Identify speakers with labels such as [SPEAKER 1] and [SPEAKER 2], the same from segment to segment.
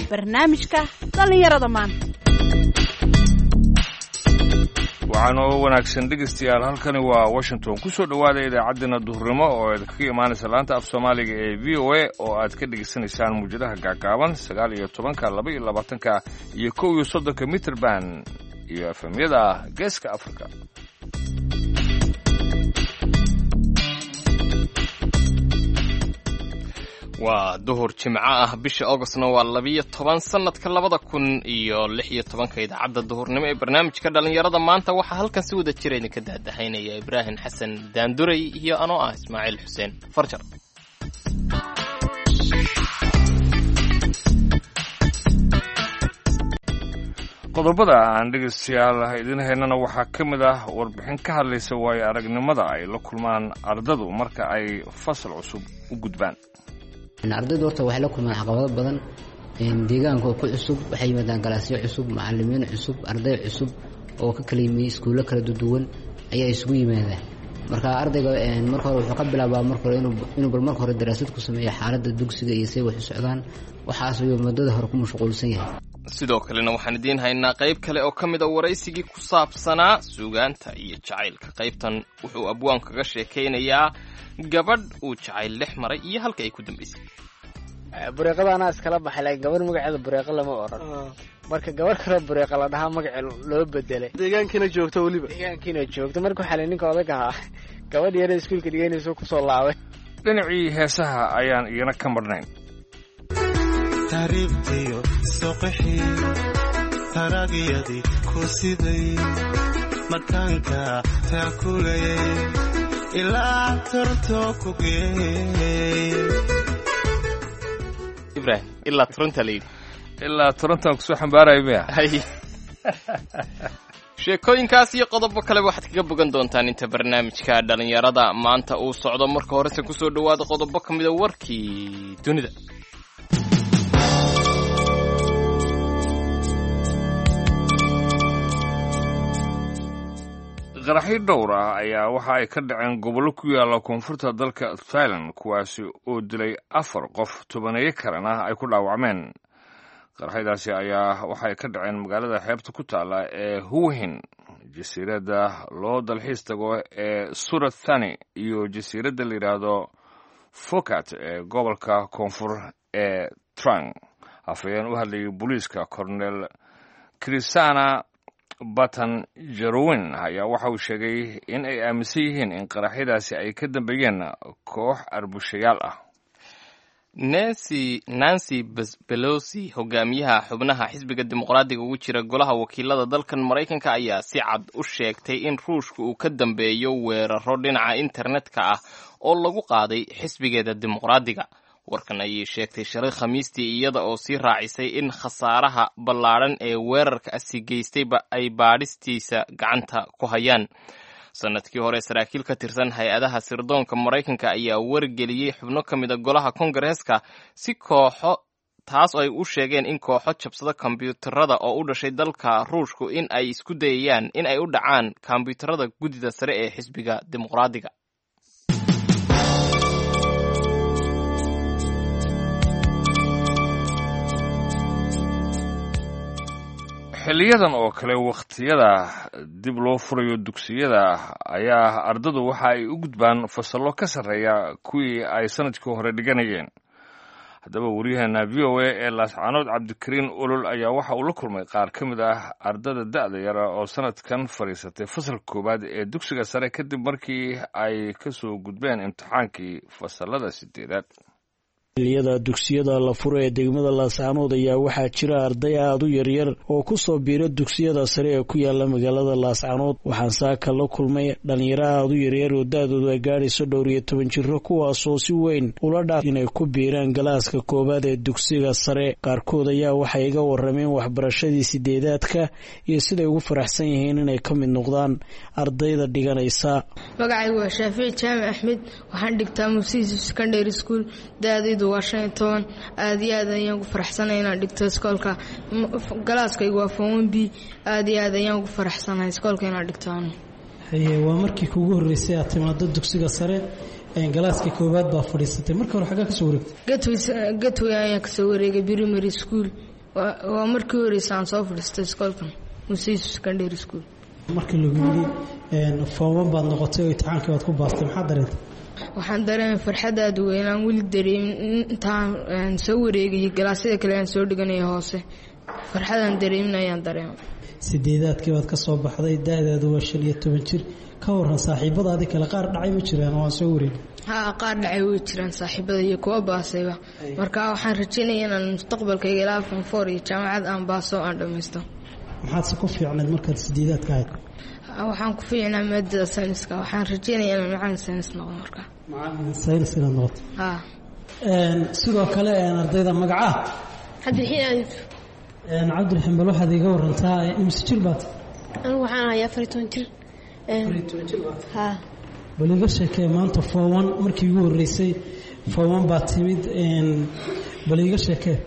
[SPEAKER 1] barnaamijka dhallinyarada maanta.
[SPEAKER 2] waxaan oo wanaagsan dhegeystayaal, halkani waa Washington. ku soo dhawaada idaacaddeenna duhurnimo oo idinkaga imaanaysa laanta af Soomaaliga ee VOA oo aad ka dhegeysanaysaan muujadaha gaagaaban 19, 22 iyo 31 mitir band iyo FM-yada Geeska Afrika.
[SPEAKER 3] waa duhur jimco ah, bisha Augustna waa 12 sanadka 2016. idaacadda duhurnimo ee barnaamijka dhalinyarada maanta waxaa halkan si wada jira idinka daadahaynaya Ibrahim Xasan Daanduray iyo anoo ah Ismaaciil Xuseen Farjar.
[SPEAKER 2] qodobada aan dhegeystayaal idin haynana waxaa ka mid ah warbixin ka hadlaysa waayo aragnimada ay la kulmaan ardadu marka ay fasal cusub u gudbaan.
[SPEAKER 4] ardaydu horta waxay la kulmaan caqabado badan, deegaanka ku cusub, waxay yimaadaan galaasyo cusub, macallimiin cusub, arday cusub oo ka kala yimid iskuulo kala duwan ayaa isugu yimaadaan. marka ardayga marka hore wuxuu ka bilaabaa inuu marka hore daraasad ku sameeyo xaaladda dugsiga iyo say wax u socdaan, waxaas ayuu muddada hore ku mashquulsan yahay.
[SPEAKER 3] sidoo kalena waxaan idiin haynaa qayb kale oo ka mid ah waraysigii ku saabsanaa suugaanta iyo jacaylka. qaybtan wuxuu abwaan kaga sheekaynayaa gabadh uu jacayl dhex maray iyo halka ay ku dambaysay.
[SPEAKER 5] bureeqada anaa iskala baxay, laakiin gabadh magaceeda bureeqa lama oran. marka gabadh kale bureeqa la dhahaa magace loo bedelay.
[SPEAKER 6] deegaankiina joogto weliba.
[SPEAKER 5] deegaankiina joogto. marka waxaa la ninka odag ahaa gabadh yare iskuulka dhiganayso kusoo laabay.
[SPEAKER 2] dhinacii heesaha ayaan iyana ka marnayn.
[SPEAKER 7] taariibtiyo soqixii taraagiyadii ku siday makaanka taakulayay ilaa torto ku geeyay.
[SPEAKER 3] Ibrahim, ilaa Toronto leeydi.
[SPEAKER 2] ilaa Toronto ku soo xambaaraya miya?
[SPEAKER 3] sheekooyinkaas iyo qodobo kale waxaad kaga bogan doontaan inta barnaamijka dhalinyarada maanta uu socdo. marka horese ku soo dhawaada qodobo ka mid ah warkii dunida.
[SPEAKER 2] qaraxyo dhowr ah ayaa waxa ay ka dhaceen gobollo ku yaala koonfurta dalka Thailand, kuwaasi oo dilay 4 qof, 10 kalena ay ku dhaawacmeen. qaraxyadaasi ayaa waxay ka dhaceen magaalada xeebta ku taala ee Hue Hin, jasiiradda loo dalxiis tago ee Surat Thani iyo jasiiradda la yidhaahdo Phuket ee gobolka koonfur ee Trang. afhayeen u hadlayay booliiska Colonel Krisana Batan Jarowin ayaa waxa uu sheegay in ay aaminsan yihiin in qaraxyadaasi ay ka dambeeyeen koox arbushayaal ah.
[SPEAKER 3] Nancy Pelosi, hogaamiyaha xubnaha xisbiga dimuqraadiga ugu jira golaha wakiilada dalkan Maraykanka, ayaa si cad u sheegtay in Ruushka uu ka dambeeyo weeraro dhinaca internetka ah oo lagu qaaday xisbigeeda dimuqraadiga. warkan ayay sheegtay shalay Khamiistii iyada oo sii raacisay in khasaaraha ballaaran ee weerarka asi geystayba ay baadhistiisa gacanta ku hayaan. sanadkii hore saraakiil ka tirsan hay-adaha sirdoonka Maraykanka ayaa wargeliyey xubno ka mid ah golaha Kongareeska si kooxo taas oo ay u sheegeen in kooxo jabsada kombiyuutarada oo u dhashay dalka Ruushku in ay isku dayayaan in ay u dhacaan kombiyuutarada guddida sare ee xisbiga dimuqraadiga.
[SPEAKER 2] xiliyadan oo kale waqtiyada dib loo furayo dugsiyada ayaa ardadu waxa ay u gudbaan fasallo ka sarreeya kuwii ay sanadkii hore dhiganayeen. haddaba waryaheena VOA ee Laascaanood Cabdikariin Olol ayaa waxa uu la kulmay qaar ka mid ah ardada da'da yar oo sanadkan fadhiisatay fasalka koowaad ee dugsiga sare kadib markii ay ka soo gudbeen imtixaankii fasallada 8aad.
[SPEAKER 8] xilliyada dugsiyada la furo ee degmada Laascaanood ayaa waxaa jira arday aad u yaryar oo ku soo biira dugsiyada sare ee ku yaala magaalada Laascaanood. waxaan saaka la kulmay dhalinyaro aad u yaryar oo da'doodu ay gaadhayso 12 jiro, kuwaasoo si weyn ula dhaaf inay ku biiraan galaaska koowaad ee dugsiga sare. qaarkood ayaa waxay iga warrameen waxbarashadii 8aadka iyo siday ugu faraxsan yihiin inay ka mid noqdaan ardayda dhiganaysa.
[SPEAKER 9] magacaygu waa Shaafici Jaamac Axmed, waxaan dhigtaa Musiis Secondary School. da'daydu waa 15. aad iyo aad ayaan ugu faraxsanahay inaan dhigto iskoolka. galaaskaygu waa Form 1B. aad iyo aad ayaan ugu faraxsanahay iskoolka inaan dhigto.
[SPEAKER 10] waa markii kugu horeysay aad timaado dugsiga sare galaaska koowaad baa fadhiisatay. marka hore xagaa ka soo wareegtay?
[SPEAKER 9] Gateway ayaan ka soo wareegay primary school. waa markii horeysa aan soo fadhiistay iskoolkan Museum Secondary School.
[SPEAKER 10] markii lagu yiri form baad noqotay oo imtixaankii waad ku baastay maxaa dareentay?
[SPEAKER 9] waxaan dareemay farxad aad u weyn aan weli dareemin intaan soo wareegay galaasyada kale aan soo dhiganay hoose farxadaan dareeminayaan dareemay.
[SPEAKER 10] sideedaadkii waad ka soo baxday da'daadu waa 15 jir ka waran saaxiibadaadii kale qaar dhacay ma jiraan oo aan soo wareegay?
[SPEAKER 9] qaar dhacay way jiraan saaxiibada iyo kuwa baasayba marka waxaan rajaynayaa inaan mustaqbalkayga ilaa form 4 iyo jaamacad aan baaso aan dhameysto.
[SPEAKER 10] maxaad ku fiicnayd markaad sideedaadka ahayd?
[SPEAKER 9] waxaan ku fiicnaa maadada sayniska waxaan rajaynayaa inaan macallin saynis noqdo marka.
[SPEAKER 10] macallin saynis inaad noqoto? sidoo kale ardayda magaca cabdiraxiin bal waxaad iga warantaa imse jir baad?
[SPEAKER 6] anigu waxaan ahay 14 jir.
[SPEAKER 10] 14 jir baad? bal iga sheekee maanta form 1 markii ugu horeysay form 1 baad timid bal iga sheekee.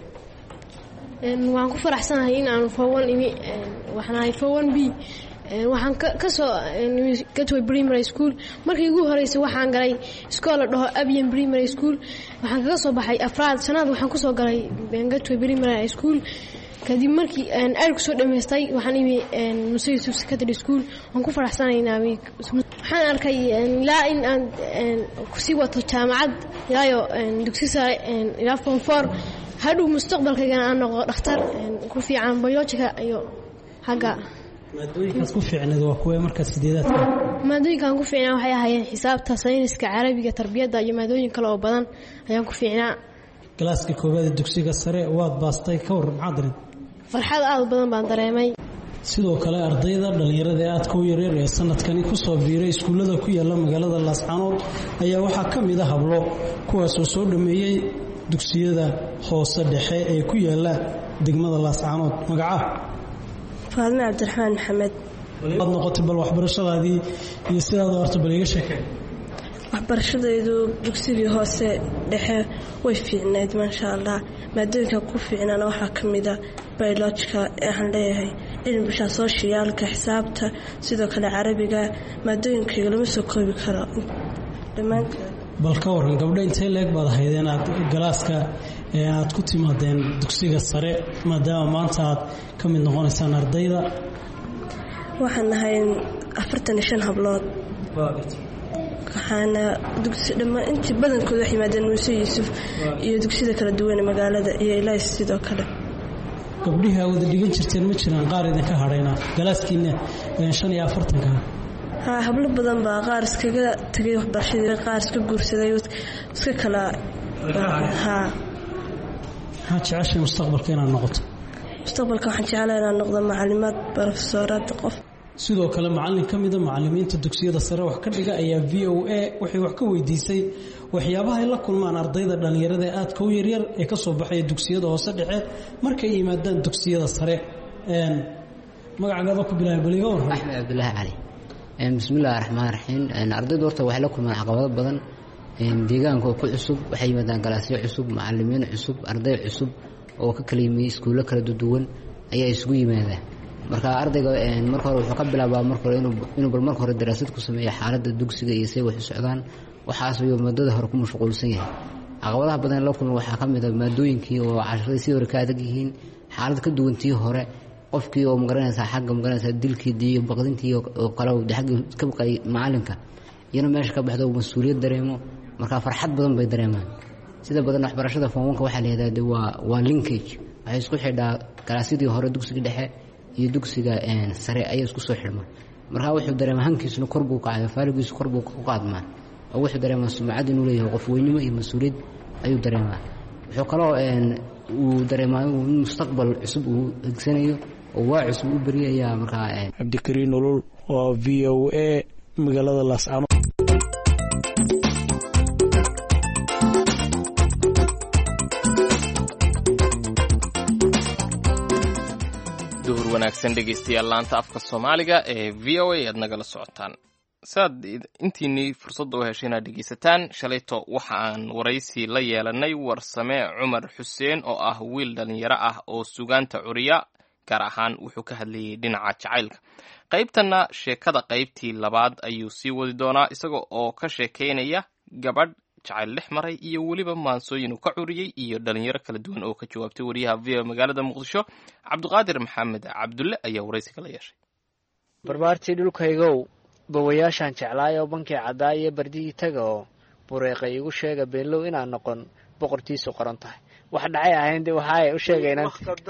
[SPEAKER 6] waan ku faraxsanahay in aan form 1 imi waxaan ahay form 1B waxaan ka soo Gateway Primary School markii ugu horeysay waxaan galay iskool la dhaho Abiyan Primary School waxaan kaga soo baxay afraad sanad waxaan ku soo galay Gateway Primary School kadib markii aan ku soo dhameystay waxaan imi Museum Secondary School waan ku faraxsanahay waxaan arkay ilaa in aan ku sii wato jaamacad ilaa dugsi sare ilaa form 4 hadhow mustaqbalkayga aan noqdo dhakhtar ku fiican biologiga iyo haga.
[SPEAKER 10] maadooyinkaas ku fiicneed waa kuwa marka sideedaadka?
[SPEAKER 6] maadooyinkan ku fiicnaa waxay ahaayeen xisaabta sayniska carabiga tarbiyadda iyo maadooyin kale oo badan ayaan ku fiicnaa.
[SPEAKER 10] galaaska koowaad ee dugsiga sare waad baastay ka waran maxaa dareentay?
[SPEAKER 6] farxad aad badan baan dareemay.
[SPEAKER 10] sidoo kale ardayda dhalinyarada ee aadka u yaryar ee sanadkani ku soo biiray iskuullada ku yaala magaalada Laascaanood ayaa waxaa ka mid ah hablo kuwaas oo soo dhameeyay dugsiyada hoose dhexe ee ku yaala degmada Laascaanood. magaca?
[SPEAKER 6] Faadma Cabdiraxmaan Maxamed.
[SPEAKER 10] waad noqotay bal waxbarashadaadii iyo sidaad horta bal iga sheekay.
[SPEAKER 6] waxbarashadaydu dugsigii hoose dhexe way fiicnayd maasha Allah maadooyinka ku fiicnaan waxaa ka mid ah biologiga aan leeyahay cilmiga sooshiyaalka xisaabta sidoo kale carabiga maadooyinka lama soo koobi karo dhamaantood.
[SPEAKER 10] bal ka waran gabdho intee leeg baad ahaydeen aad galaaska aad ku timaadeen dugsiga sare maadaama maanta aad ka mid noqonaysaan ardayda?
[SPEAKER 6] waxaan nahay 45 hablood. waxaana dugsi dhammaan intii badankooda waxay yimaadeen Muuse Yuusuf iyo dugsiyada kala duwan ee magaalada iyo Ilays sidoo kale.
[SPEAKER 10] gabdhihi wada dhigan jirteen ma jiraan qaar idinka hadhayna galaaskiina 45-ka?
[SPEAKER 6] hablo badan baa qaar iskaga tagay waxbarashadii qaar iska guursaday iska kala. maxaa
[SPEAKER 10] jeceshay mustaqbalka inaad noqoto?
[SPEAKER 6] mustaqbalka waxaan jeclahay inaan noqdo macallimaad barofesoorad qof.
[SPEAKER 10] sidoo kale macallin ka mid ah macallimiinta dugsiyada sare wax ka dhiga ayaa VOA waxay wax ka weydiisay waxyaabaha ay la kulmaan ardayda dhalinyarada ee aadka u yaryar ee ka soo baxay dugsiyada hoose dhexe markay yimaadaan dugsiyada sare. magacaaga ku bilaabay bal iga waran?
[SPEAKER 4] Axmed Cabdullaahi Cali. bismillaahir rahmaanir rahiim. ardaydu horta waxay la kulmaan caqabado badan deegaanka ku cusub waxay yimaadaan galaasyo cusub macallimiin cusub arday cusub oo ka kala yimid iskuulo kala duwan ayaa isugu yimaadaan. marka ardayga marka hore wuxuu ka bilaabaa marka hore inuu bal marka hore daraasad ku sameeyo xaaladda dugsiga iyo say wax u socdaan waxaas iyo maadada hore ku mashquulsan yahay. caqabadaha badan la kulmo waxaa ka mid ah maadooyinkii oo casharadii si hore ka adag yihiin xaalad ka duwantii hore qofkii oo magaranaysa xagga magaranaysa dilkii iyo baqdintii oo kala u xagga ka baqay macalinka iyana meesha ka baxdo mas'uuliyad dareemo marka farxad badan bay dareemaan. sida badan waxbarashada form 1 waxa la yiraahdaa waa linkage waxay isku xidhaa galaasyadii hore dugsiga dhexe iyo dugsiga sare ay isku soo xirmaan. marka wuxuu dareemaa hankiisuna kor buu kacay faaligiisu kor buu ku qaadmaa oo wuxuu dareemaa sumcad inuu leeyahay qof weynimo iyo mas'uuliyad ayuu dareemaa. wuxuu kaloo uu dareemaa inuu mustaqbal cusub uu higsanayo oo waa cusub u bariyaa marka.
[SPEAKER 8] Cabdikariin Nolol oo VOA magaalada Laascaanood.
[SPEAKER 3] wanaagsan dhegeystayaal laanta afka Soomaaliga ee VOA aad nagala socotaan. saad intiinii fursad u hesheen inaad dhegeysataan shalayto waxa aan waraysi la yeelanay warsame Cumar Xuseen oo ah wiil dhalinyaro ah oo sugaanta curiya gaar ahaan wuxuu ka hadlayay dhinaca jacaylka. qaybtana sheekada qaybtii labaad ayuu sii wadi doonaa isaga oo ka sheekeynaya gabadh jacayl dhex maray iyo weliba maansooyin uu ka curiyey iyo dhalinyaro kala duwan oo ka jawaabtay wariyaha v magaalada muqdisho cabdiqaadir maxamed cabdulle ayaa waraysiga la yeeshay.
[SPEAKER 5] barbaartii dhulkaygow bawayaashaan jeclaayoo bankii caddaa iyo bardigii taga oo bureeqay igu sheega beenlow inaan noqon boqortiisu qoran tahay wax dhacay ahayn de waxaay u sheegeen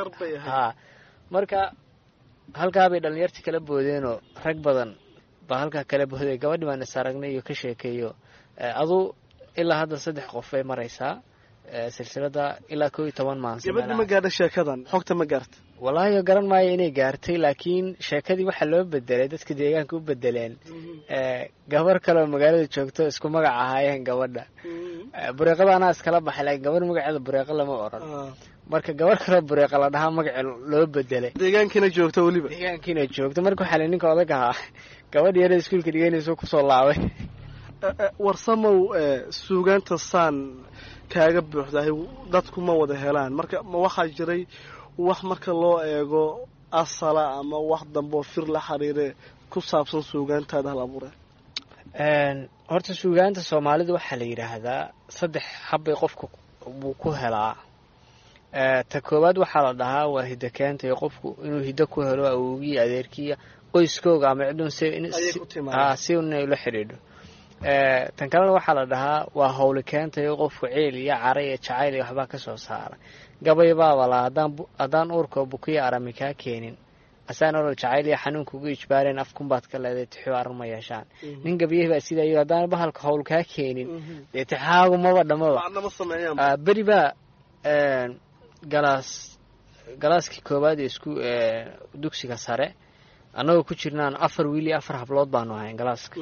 [SPEAKER 5] marka halkaabay dhalinyartii kala boodeenoo rag badan baa halkaa kala booday. gabadhi baan is aragnay iyo ka sheekeeyo aduu ilaa hadda 3 qof bay maraysaa silsilada ilaa 11 maansi.
[SPEAKER 11] gabadhi ma gaadhay sheekadan xogta ma gaartay?
[SPEAKER 5] wallaahi garan maayo inay gaartay laakiin sheekadii waxa loo bedelay dadka deegaanka u bedeleen gabar kale oo magaalada joogto isku magac ahaayeen gabadha. bureeqada anaa iskala baxay laakiin gabar magaceeda bureeqa lama oran. marka gabar kale bureeqa la dhahaa magaca loo bedelay.
[SPEAKER 11] deegaankiina joogto waliba
[SPEAKER 5] deegaankiina joogto marka waxa ninka odaga ahaa gabadh yar iskuulka dhiganayso ku soo laabay.
[SPEAKER 11] warsamow suugaanta saan kaaga buuxdahay dadku ma wada helaan marka ma waxa jiray wax marka loo eego asala ama wax dambo fir la xiriire ku saabsan suugaantaada hal abuure?
[SPEAKER 5] horta suugaanta Soomaalidu waxa la yiraahdaa 3 habbay qofku ku helaa. ta koobaad waxa la dhahaa waa hidda keenta qofku inuu hidda ku helo awowgii adeerkii qoyskooga ama cidun si uu la xiriiro. tan kalena waxa la dhahaa waa hawli keenta qofku ceel iyo caray iyo jacayl iyo waxba ka soo saara. gabay baa la hadaan uurka bukiya arami ka keenin asaan oo jacayl iyo xanuunka ugu ijbaareen afkun baad ka leedahay tixo arma yeeshaan. nin gabiye baa sida iyo hadaan bahalka hawl ka keenin tixaagu ma wadhamaba bari baa galaaskii koobaad isku dugsiga sare anagoo ku jirnaan 4 wiil iyo 4 hablood baanu ahayn galaaska.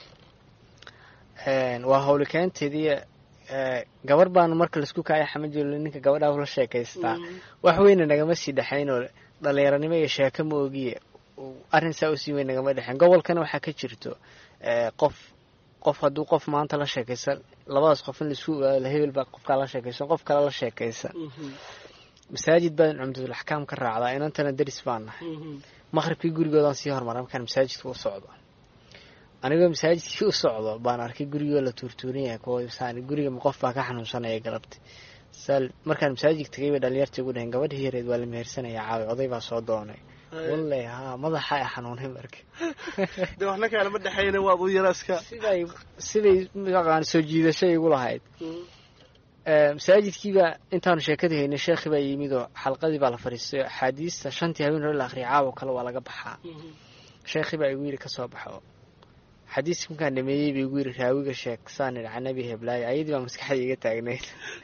[SPEAKER 5] waa hawli keenteedii gabar baanu marka la isku kaay xamajilo ninka gabadha la sheekaystaa wax weyn nagama sii dhaxayn oo dhalinyaranimo iyo sheeko ma ogiye arin saa u sii weyn nagama dhaxayn. gobolkana waxa ka jirto qof hadduu qof maanta la sheekaysan labadaas qof in isku la hebel baa qofka la sheekaysan qof kale la sheekaysan. masaajid baan cumdul ahkaam ka raacdaa inantana daris baan nahay. maqribkii gurigoodan sii hormaray markaan masaajidka u socdo anigoo masaajidkii u socdo baan arkay gurigooda la tuurtuurinaya kooxsaan guriga qof baa ka xanuunsanaya galabti markaan masaajidka tagay bay dhalinyartii ugu dhaheen gabadhii yareed waa la mehersanaya caawi oday baa soo doonay. wallahi madaxa ay xanuunay markii
[SPEAKER 11] de waxna kale ma dhaxayna waa uu yaraaska
[SPEAKER 5] siday maqaan soo jiidashay igu lahayd. masaajidkiiba intaan sheekada haynay sheekhi baa yimid oo xalqadii baa la fariistay xadiista 5 habeen hore la akhriyo caawa kale waa laga baxaa. sheekhi baa igu yiri ka soo baxo xadiiska kan dhameeyay bay igu yiri raawiga sheeksan nabi heblaay ayadii baa maskaxdayda iga taagneed.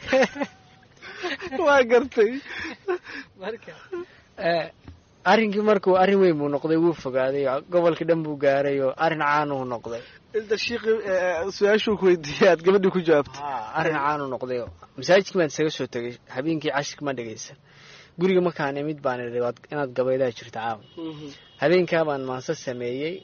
[SPEAKER 11] waa gartay
[SPEAKER 5] marka arrinkii markuu arrin weyn buu noqday wuu fogaaday gobolka dhan buu gaaray oo arrin caan uu noqday.
[SPEAKER 11] inta shiiqi su'aashu ku weydiiyay aad gabadhii ku jawaabtay
[SPEAKER 5] arrin caan uu noqday. masaajidkii baan isaga soo tagay habeenkii cashirka ma dhageysan guriga markaan imid baan idhi inaad gabaydaa jirta caawa. habeenkaa baan maansa sameeyey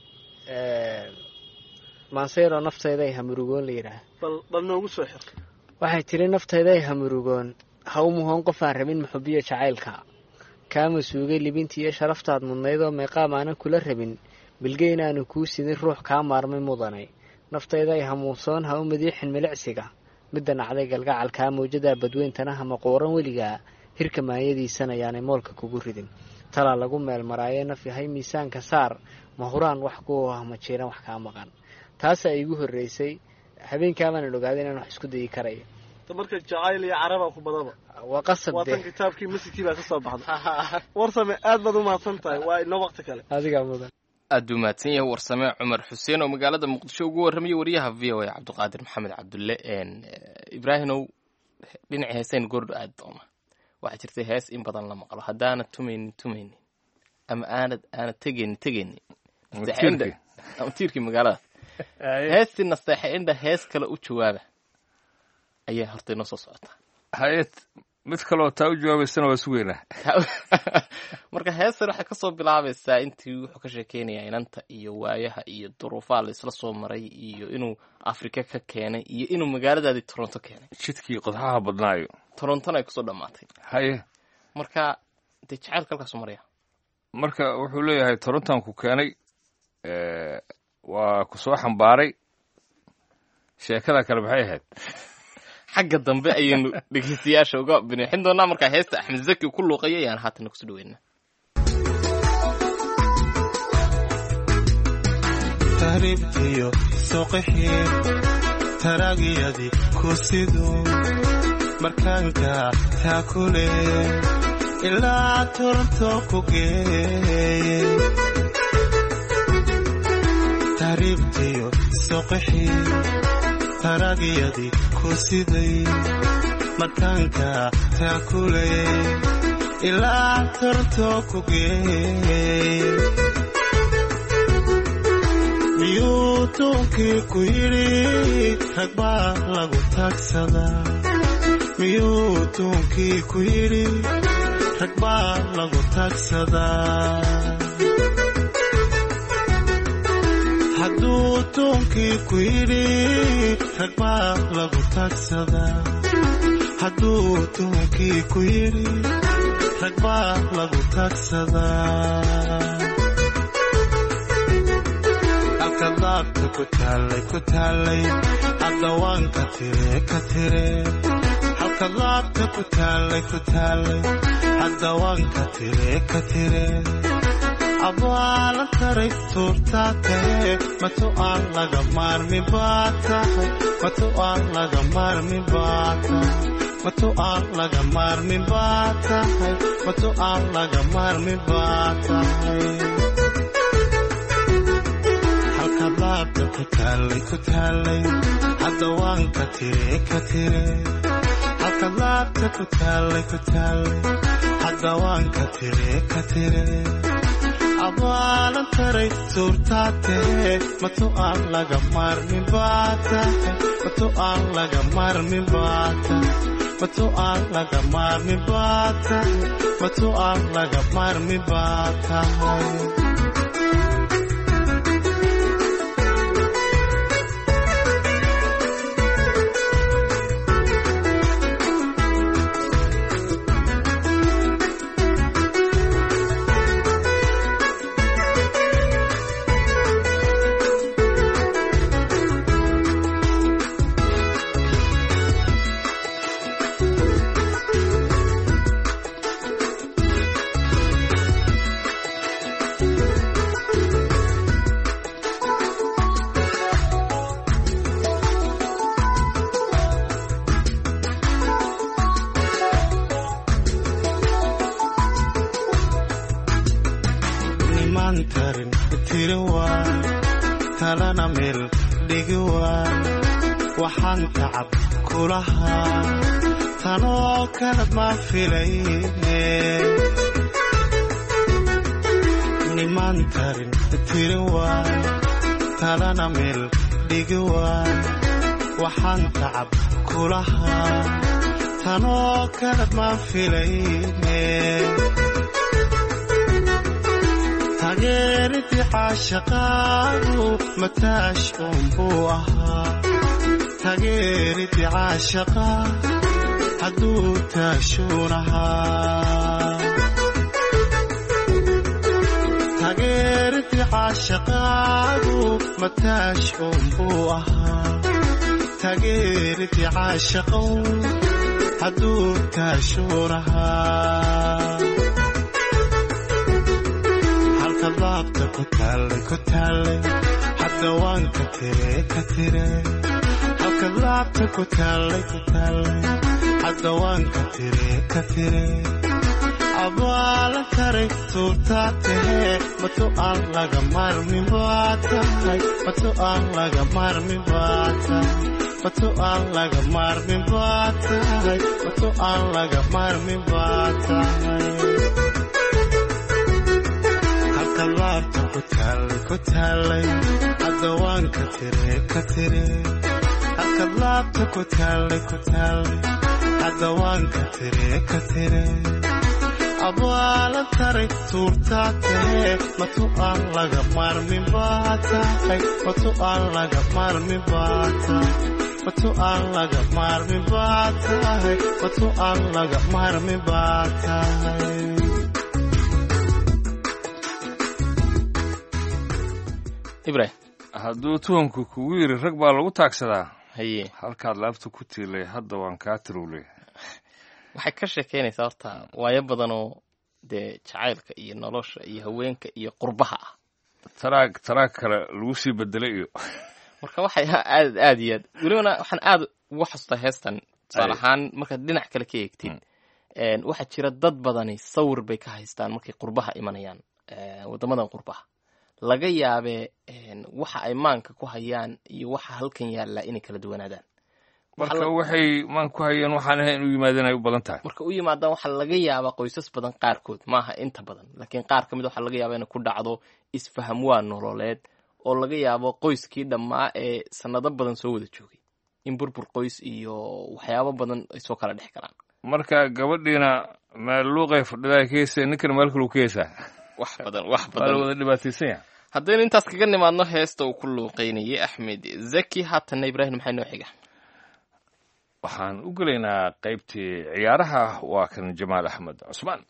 [SPEAKER 5] maanseero naftayda ay hamurugoon la yiraahdo.
[SPEAKER 11] bal noogu soo xir.
[SPEAKER 5] waxay tiri naftayda ay hamurugoon ha u muhoon qof aan rabin muxubiyo jacaylka kaama suugay libintii iyo sharaftaad mudnayd oo meeqaam aanan kula rabin bilgeyn aanu kuu sidin ruux kaa maarmay mudanay. naftayda ay hamuusoon ha u madiixin milicsiga midda nacday galgacalkaa mawjada badweyntana hama qooran weligaa hirka maayadiisana yaanay moolka kugu ridin. talaa lagu meel maraayo naf yahay miisaanka saar mahuraan wax ku ah ma jiran wax kaa maqan. taas ay igu horeysay habeenkaa baan ogaaday inaan wax isku dayi karayo.
[SPEAKER 11] marka jacayl iyo caraba ku badaba
[SPEAKER 5] waa qasab
[SPEAKER 11] de waa kitaabkii masjidkii baa ka soo baxday. warsame aad baad u mahadsan tahay waa inoo waqti kale.
[SPEAKER 5] adiga mudan
[SPEAKER 3] aad u mahadsan yahay warsame cumar xuseen oo magaalada muqdisho ugu warramay wariyaha VOA cabdiqaadir maxamed cabdulle. ibraahimow dhinaca heeseen goordho aad doona waxaa jirtay hees in badan la maqlo haddaana tumaynin ama aanad tegaynin tiirkii magaalada heestii nasteexa indha hees kale u jawaaba ayaa horta inoo soo socotaa.
[SPEAKER 2] hayad mid kaloo taa u jawaabaysana waa sugeynaa.
[SPEAKER 3] marka heestan waxay ka soo bilaabaysaa intii wuxuu ka sheekeynayaa inanta iyo waayaha iyo duruufaha la isla soo maray iyo inuu afrika ka keenay iyo inuu magaaladaadii toronto keenay
[SPEAKER 2] jidkii qodxaha badnaayo
[SPEAKER 3] torontona ay kusoo dhammaatay.
[SPEAKER 2] haye
[SPEAKER 3] marka dee jacaylka halkaasu maraya
[SPEAKER 2] marka wuxuu leeyahay torontan ku keenay waa ku soo xambaaray sheekada kale maxay ahayd
[SPEAKER 3] xagga dambe ayaynu dhegeystayaasha uga binixin doonaa markaa heesta Axmed Zaki ku luuqayay ayaan haatan ku soo dhaweynaa.
[SPEAKER 7] tahribtiyo soqixii taraagiyadii ku siduu markaanka taakule ilaa Toronto ku geeyey tahribtiyo soqixii taraagiyadii ku siday markaanka taakule ilaa Toronto ku geeyey miyuu tuunkii ku yidhi rag baa lagu taagsadaa miyuu tuunkii ku yidhi rag baa lagu taagsadaa hadduu tuunkii ku yidhi rag baa lagu taagsadaa hadduu tuunkii ku yidhi rag baa lagu taagsadaa halkadaabta ku taallay haddawaanka tire halkadaabta ku taallay haddawaanka tire abaalan taray tuurtaa tahe matu aan laga maarmi baa tahay matu aan laga maarmi baa tahay matu aan laga maarmi baa tahay matu aan laga maarmi baa tahay halkadaabta ku taallay haddawaanka tire halkadaabta ku taallay haddawaanka tire abaalan taray tuurtaa tahe matu aan laga maarmi baa tahay matu aan laga maarmi baa tahay matu aan laga maarmi baa tahay matu aan laga maarmi baa tahay waxaan tacab kulahaa tanoo kalad ma filayne niman tarin tiri waay talana meel dhigi waay waxaan tacab kulahaa tanoo kalad ma filayne tageeridii caashaqaagu mataash unbuu ahaa tageeridii caashaqaa hadduu taashuun ahaa tageeridii caashaqaagu mataash unbuu ahaa tageeridii caashaqow hadduu taashuun ahaa halkadaabta ku taallay haddawaanka tire halkadaabta ku taallay haddawaanka tire abaalan taray tuurtaa tahe matu aan laga maarmi baa tahay matu aan laga maarmi baa tahay matu aan laga maarmi baa tahay matu aan laga maarmi baa tahay halkadaabta ku taallay haddawaanka tire halkadaabta ku taallay haddawaanka tire abaalan taray tuurtaa tahe matu aan laga maarmi baa tahay matu aan laga maarmi baa tahay matu aan laga maarmi baa tahay matu aan laga maarmi baa tahay
[SPEAKER 3] ibrahim
[SPEAKER 2] hadduu tuhanku kugu yidhi rag baa lagu taagsadaa
[SPEAKER 3] haye
[SPEAKER 2] halkaad laabta ku tiilay hadda waan kaa tirowley.
[SPEAKER 3] waxay ka sheekeynaysaa horta waayo badanoo dee jacaylka iyo nolosha iyo haweenka iyo qurbaha ah.
[SPEAKER 2] taraag kale lagu sii bedelay iyo
[SPEAKER 3] marka waxay aad iyo aad welibana waxaan aad ugu xasuustaa heestan tusaale ahaan markaad dhinac kale ka eegtid waxaa jira dad badani sawir bay ka haystaan markay qurbaha imanayaan waddamadan qurbaha laga yaabee waxa ay maanka ku hayaan iyo waxa halkan yaallaa inay kala duwanaadaan.
[SPEAKER 2] marka waxay maanka ku hayaan waxaan ahayn u yimaadeen ay u badan tahay.
[SPEAKER 3] marka u yimaadaan waxaa laga yaabaa qoysas badan qaarkood maaha inta badan laakiin qaar ka mid waxaa laga yaabaa inay ku dhacdo isfaham waa nololeed oo laga yaabo qoyskii dhammaa ee sanado badan soo wada joogay in burbur qoys iyo waxyaabo badan ay soo kala dhex galaan.
[SPEAKER 2] marka gabadhiina meel luuqay fadhidaa ka heysay ninkana meel kale uu ka heysaa
[SPEAKER 3] wax badan waa
[SPEAKER 2] wada dhibaataysan yahay.
[SPEAKER 3] haddaynu intaas kaga nimaadno heesta uu ku luuqeynayay Axmed Zaki haatanna Ibraahim maxay noo xiga?
[SPEAKER 2] waxaan u gelaynaa qaybtii ciyaaraha waa kan Jamaal Axmed Cusmaan.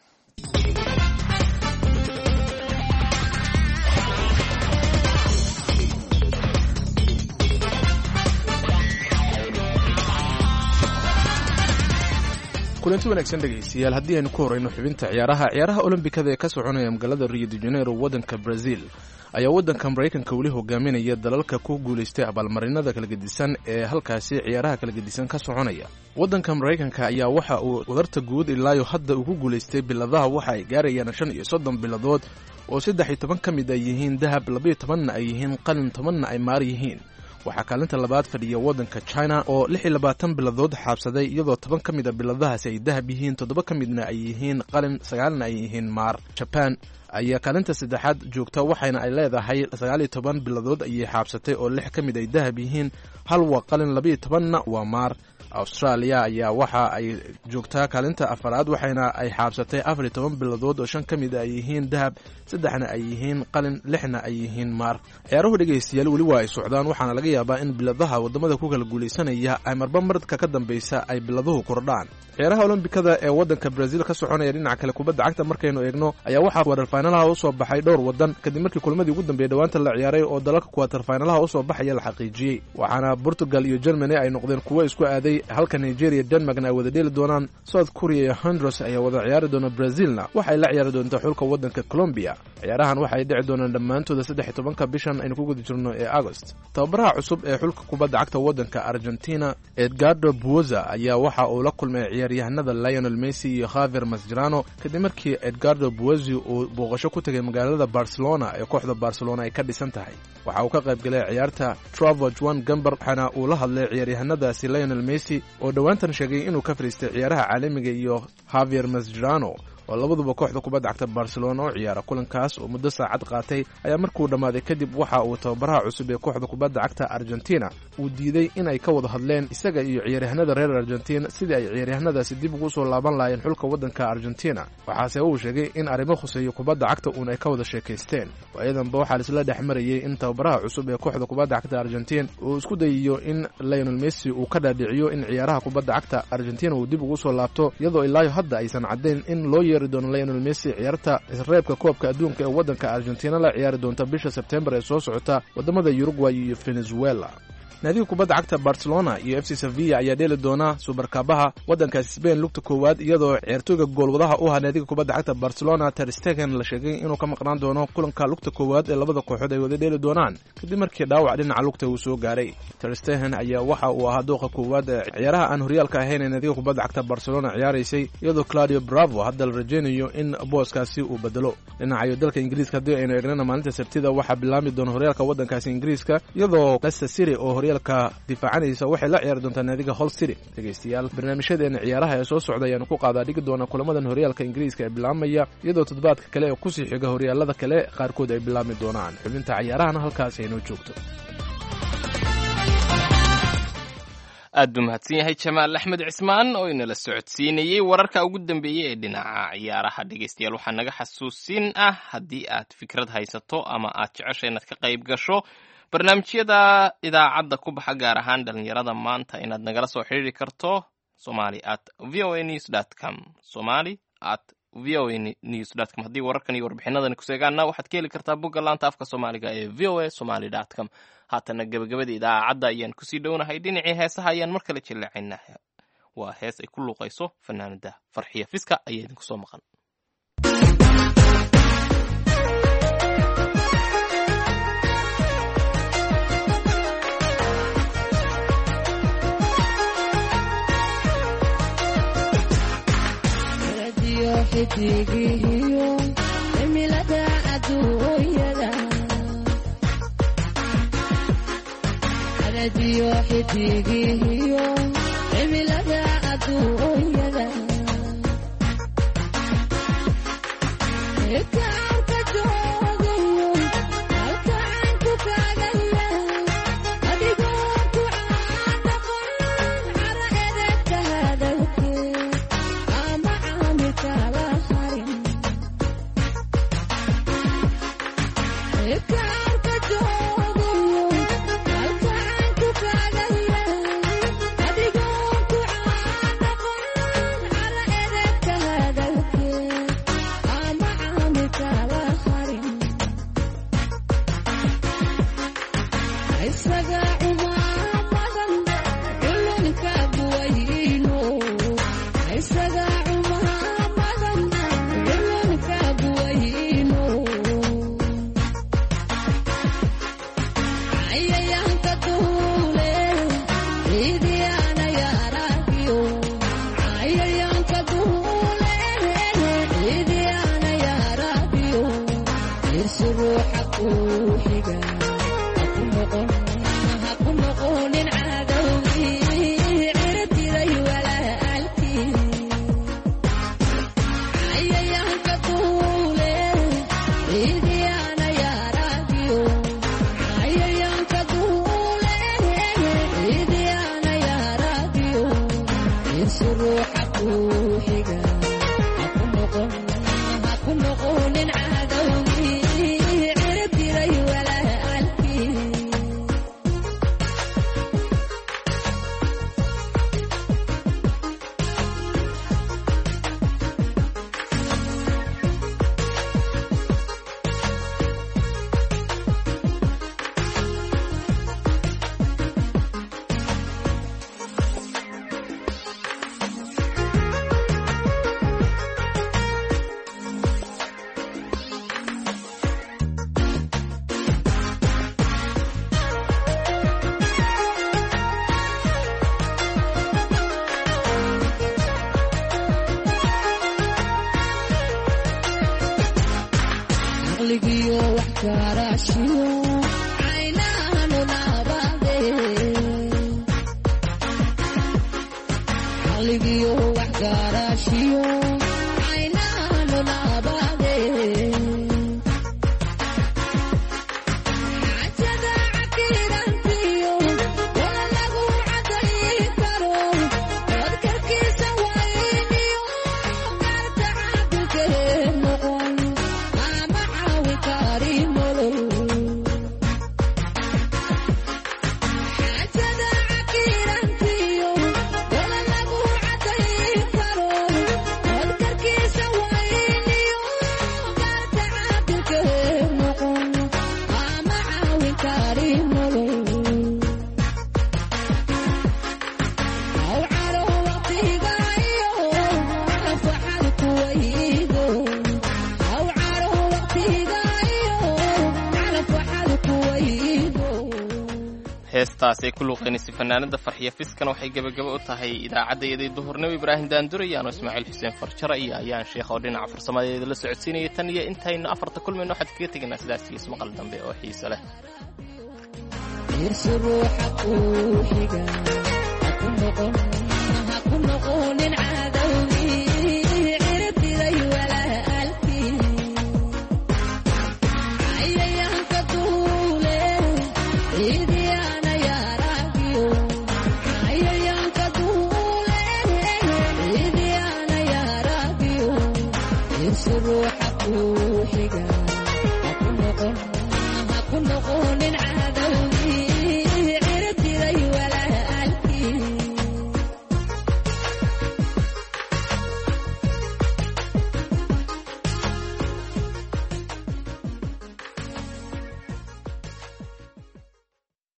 [SPEAKER 12] kulanti wanaagsan dhegaystayaal haddii aynu ku horeyno xubinta ciyaaraha olombikada ee ka soconaya magaalada Rio de Janeiro waddanka Brazil ayaa waddanka Mareykanka weli hogaaminaya dalalka ku guulaystay abaalmarinada kala gedisan ee halkaasi ciyaaraha kala gedisan ka soconaya. waddanka Mareykanka ayaa waxa uu wadarta guud ilaa hadda ugu guulaystay biladaha waxa ay gaarayaan 35 biladood oo 13 ka mid ay yihiin dahab, 12 ay yihiin qalin, 10 ay maar yihiin. waxaa kaalinta labaad fadhiya waddanka China oo 26 biladood xaabsaday iyadoo 10 ka mid ah biladahaasi ay dahab yihiin, 7 ka midna ay yihiin qalin, 9 ay yihiin maar. Japan ayaa kaalinta saddexaad joogta waxayna ay leedahay 19 biladood ayay xaabsatay oo 6 ka mid ay dahab yihiin, hal waa qalin, 12na waa maar. Australia ayaa waxa ay joogtaa kaalinta afaraad waxayna ay xaabsatay 14 biladood oo 5 ka mid ay yihiin dahab, 3na ay yihiin qalin, 6na ay yihiin maar. ciyaaruhu dhegaystayaal weli waa ay socdaan waxaana laga yaabaa in biladaha wadamada ku kala guulaysanaya ay marba maradka ka dambaysa ay biladuhu kordhaan. ciyaaraha olombikada ee waddanka Brazil ka soconaya dhinaca kale kubadda cagta markaynu eegno ayaa waxaa quarter finalaha u soo baxay dhowr wadan kadib markii kulmadii ugu dambeeyay dhawaanta la ciyaaray oo dalalka quarter finalaha u soo baxaya la xaqiijiyay. waxaana Portugal iyo Germany ay noqdeen kuwo isku aaday halka Nigeria iyo Denmarkna ay wada dheeli doonaan. South Korea iyo Honduras ayaa wada ciyaari doona. Brazilna waxay la ciyaari doontaa xulka waddanka Colombia. ciyaarahan waxay dhici doonaan dhammaantood 13 bishan aynu ku guda jirno ee August. tababaraha cusub ee xulka kubadda cagta waddanka Argentina Edgardo Buoza ayaa waxa uu la kulmay ciyaaryahanada Lionel Messi iyo Javier Mascherano kadib markii Edgardo Buoza uu booqasho ku tagay magaalada Barcelona ee kooxda Barcelona ay ka dhisan tahay. waxa uu ka qayb galay ciyaarta Travo Juan Gambar waxaana uu la hadlay ciyaaryahanadaasi Lionel Messi oo dhawaantan sheegay inuu ka fariistay ciyaaraha caalamiga iyo Javier Mascherano oo labaduba kooxda kubadda cagta Barcelona oo ciyaara. kulankaas oo muddo saacad qaatay ayaa markuu dhamaaday kadib waxa uu tababaraha cusub ee kooxda kubadda cagta Argentina uu diiday in ay ka wada hadleen isaga iyo ciyaaryahanada reer Argentina sidii ay ciyaaryahanadaasi dib ugu soo laaban laayeen xulka waddanka Argentina. waxaase uu sheegay in arrimo khuseeyo kubadda cagta uun ay ka wada sheekaysteen. waayadanba waxaa isla dhexmarayay in tababaraha cusub ee kooxda kubadda cagta Argentina uu isku dayiyo in Lionel Messi uu ka dhaadhiciyo in ciyaaraha kubadda cagta Argentina uu dib ugu soo laabto iyadoo ilaa hadda aysan caddayn in loo doon Lionel Messi ciyaarta isreebka koobka adduunka ee waddanka Argentina la ciyaari doonta bisha September ee soo socota wadamada Uruguay iyo Venezuela. naadiga kubadda cagta Barcelona iyo FC Sevilla ayaa dheeli doona Super Cup-aha waddanka Spain lugta koowaad iyadoo ciyaartooyga goolwadaha u ahaa naadiga kubadda cagta Barcelona Ter Stegen la sheegay inuu ka maqnaan doono kulanka lugta koowaad ee labada kooxood ay wada dheeli doonaan kadib markii dhaawac dhinaca lugta uu soo gaaray. Ter Stegen ayaa waxa uu ahaa dooqa koowaad ee ciyaaraha aan horyaalka ahayn ee naadiga kubadda cagta Barcelona ciyaaraysay iyadoo Claudio Bravo hadda la rajaynayo in booskaasi uu bedelo. dhinaca dalka Ingiriiska hadii aynu eegnana maalinta Sabtida waxaa bilaami doona horyaalka waddankaasi Ingiriiska iyadoo Leicester City oo horyaalka difaacanaysa waxay la ciyaari doontaa naadiga Hull City. dhegaystayaal barnaamijyadeena ciyaaraha ee soo socda ayaanu ku qaadaa dhigi doona kulamadan horyaalka Ingiriiska ee bilaamaya iyadoo toddobaadka kale ee ku sii xiga horyaalada kale qaarkood ay bilaami doonaan. xubinta ciyaarahana halkaas ay noo joogto.
[SPEAKER 3] aad buu mahadsan yahay Jamaal Axmed Cismaan oo inala socodsiinayay wararka ugu dambeeyay ee dhinaca ciyaaraha. dhegaystayaal waxaa naga xasuusin ah haddii aad fikrad haysato ama aad jeceshay inaad ka qayb gasho barnaamijyada idaacadda ku baxa gaar ahaan dhalinyarada maanta inaad nagala soo xiriiri karto somali@voanews.com somali@voanews.com. haddii wararkan iyo warbixinadan ku seegaana waxaad ka heli kartaa bogga laanta afka Soomaaliga ee voasomali.com. haatana gebagabada idaacadda ayaan kusii dhownahay dhinacii heesaha ayaan mar kale jilleecaynaa waa hees ay ku luuqayso fanaanada farxiya fiska ayaa idinku soo maqan
[SPEAKER 13] xidigihiyo cimilada adduunyada radiyo xidigihiyo cimilada adduunyada kaarka joogayo halkaan ku kaagaya adigoo ku caadaqon cara edebka hadalkeed ama caamilkala
[SPEAKER 3] heestaasay ku luuqaynaysa fanaanada farxiya fiskana waxay gebagabo u tahay idaacaddaeeday duhurnimo ibraahim daandure iyo ano ismaaciil xuseen farjara iyo ayaan sheekh oo dhinaca farsamadeeda la socodsiinaya tan iyo intaynu afarta kulmayno waxaad kaga tegaynaa sidaas iyo ismaqal dambe oo xiise leh
[SPEAKER 13] It